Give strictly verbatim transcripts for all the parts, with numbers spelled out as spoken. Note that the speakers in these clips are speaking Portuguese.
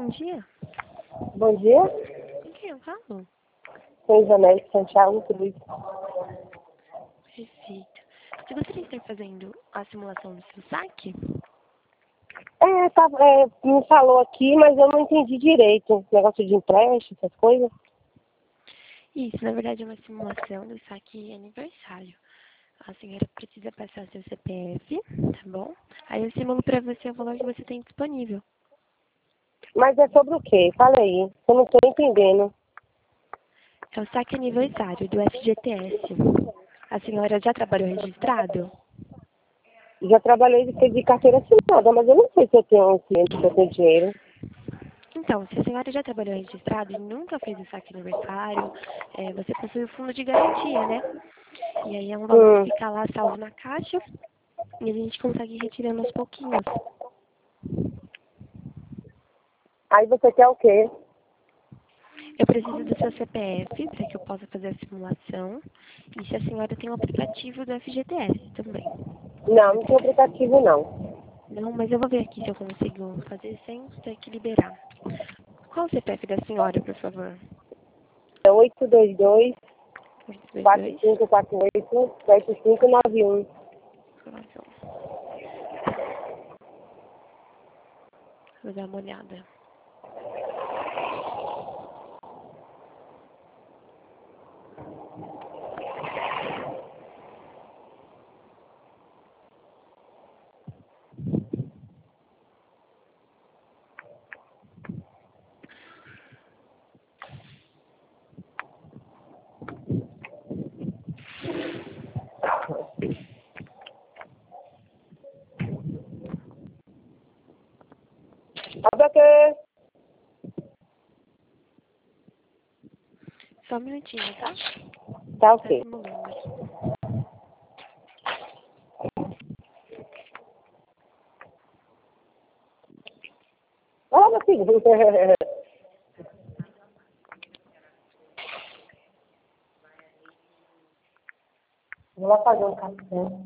bom dia. Bom dia. Com quem eu falo? Sou Ivanete Santiago Cruz. Perfeito. Você gostaria de estar fazendo a simulação do seu saque? É, tá, é, me falou aqui, mas eu não entendi direito. Negócio de empréstimo, essas coisas. Isso, na verdade é uma simulação do saque aniversário. A senhora precisa passar seu C P F, tá bom? Aí eu simulo pra você o valor que você tem disponível. Mas é sobre o quê? Fala aí. Eu não tô entendendo. É o saque aniversário do F G T S. A senhora já trabalhou registrado? Já trabalhei de, de carteira assinada, mas eu não sei se eu tenho um cliente, se eu tenho dinheiro. Então, se a senhora já trabalhou registrado e nunca fez o saque aniversário, é, você possui o fundo de garantia, né? E aí é um valor Hum. que fica lá salvo na caixa e a gente consegue ir retirando aos pouquinhos. Aí você quer o quê? Eu preciso do seu C P F para que eu possa fazer a simulação. E se a senhora tem o aplicativo do F G T S também. Não, não tem aplicativo não. Não, mas eu vou ver aqui se eu consigo fazer sem ter que liberar. Qual o C P F da senhora, por favor? É oito dois dois, oito dois quatro dois. cinco quatro oito, sete cinco nove um. Vou dar uma olhada. Abre aqui. Só um minutinho, tá? Tá Tá ok. simulando aqui. Olha, meu filho. Vou lá fazer um café.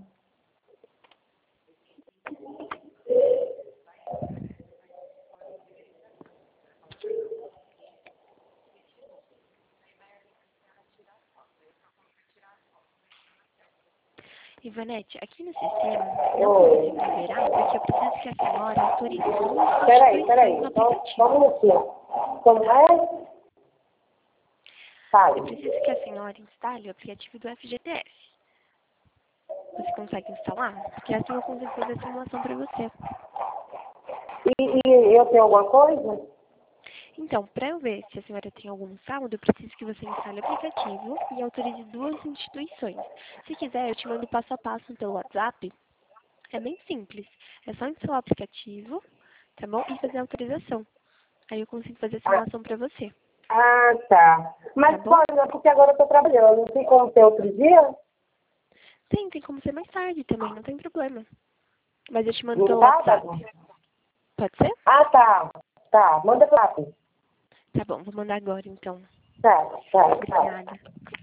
Ivanete, aqui no sistema não consigo liberar porque eu preciso que a senhora autorize duas Peraí, substituições peraí. no Só, aplicativo. só um minutinho. Como é? Fale. Eu preciso que a senhora instale o aplicativo do F G T S. Você consegue instalar? Porque assim eu consigo fazer a simulação para você. E, e eu tenho alguma coisa? Então, para eu ver se a senhora tem algum saldo, eu preciso que você instale o aplicativo e autorize duas instituições. Se quiser, eu te mando passo a passo pelo WhatsApp. É bem simples. É só instalar o aplicativo, tá bom? E fazer a autorização. Aí eu consigo fazer a Ah, simulação para você, ah, tá. tá Mas bom? pode, é porque agora eu tô trabalhando. Não tem como ter outro dia? Tem, tem como ser mais tarde também, não tem problema. Mas eu te mando No pelo WhatsApp. sábado? Pode ser? Ah, tá. Tá. Manda pra lá. Tá bom, vou mandar agora então. Tá, tá, tá. Obrigada.